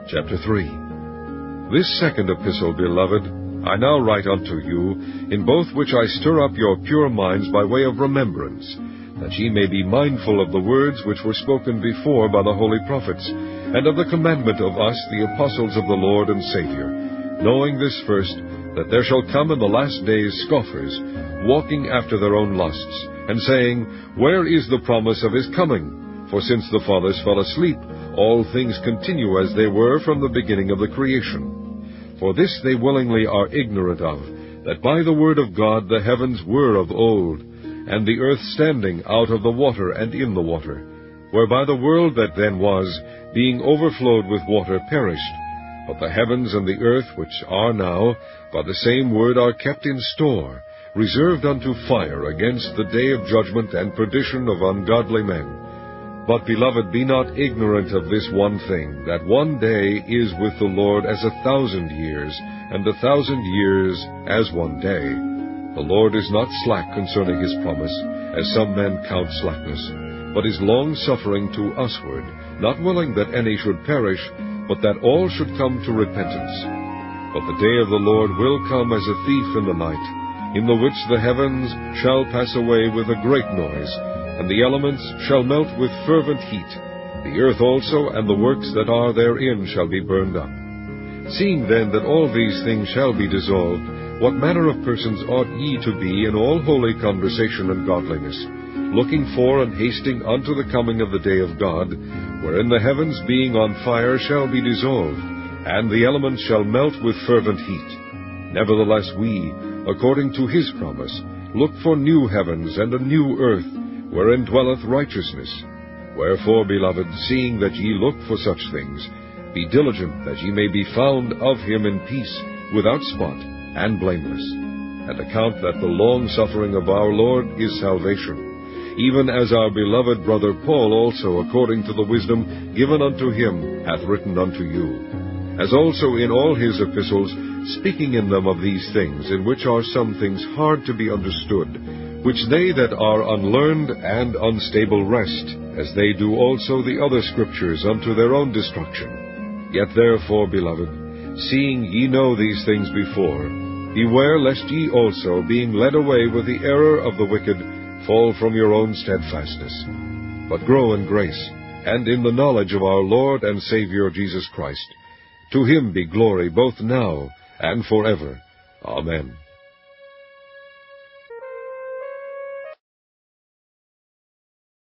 Chapter 3. This second epistle, beloved, I now write unto you, in both which I stir up your pure minds by way of remembrance, that ye may be mindful of the words which were spoken before by the holy prophets, and of the commandment of us, the apostles of the Lord and Savior, knowing this first, that there shall come in the last days scoffers, walking after their own lusts, and saying, Where is the promise of his coming? For since the fathers fell asleep, all things continue as they were from the beginning of the creation. For this they willingly are ignorant of, that by the word of God the heavens were of old, and the earth standing out of the water and in the water, whereby the world that then was, being overflowed with water, perished. But the heavens and the earth which are now, by the same word are kept in store, reserved unto fire against the day of judgment and perdition of ungodly men. But, beloved, be not ignorant of this one thing, that one day is with the Lord as 1,000 years, and 1,000 years as one day. The Lord is not slack concerning his promise, as some men count slackness, but is long-suffering to usward, not willing that any should perish, but that all should come to repentance. But the day of the Lord will come as a thief in the night, in the which the heavens shall pass away with a great noise, and the elements shall melt with fervent heat. The earth also and the works that are therein shall be burned up. Seeing then that all these things shall be dissolved, what manner of persons ought ye to be in all holy conversation and godliness, looking for and hasting unto the coming of the day of God, wherein the heavens being on fire shall be dissolved, and the elements shall melt with fervent heat? Nevertheless we, according to his promise, look for new heavens and a new earth, wherein dwelleth righteousness. Wherefore, beloved, seeing that ye look for such things, be diligent that ye may be found of him in peace, without spot, and blameless. And account that the long-suffering of our Lord is salvation, even as our beloved brother Paul also, according to the wisdom given unto him, hath written unto you, as also in all his epistles, speaking in them of these things, in which are some things hard to be understood, which they that are unlearned and unstable wrest, as they do also the other scriptures unto their own destruction. Yet therefore, beloved, seeing ye know these things before, beware lest ye also, being led away with the error of the wicked, fall from your own steadfastness. But grow in grace, and in the knowledge of our Lord and Savior Jesus Christ. To him be glory both now and forever. Amen.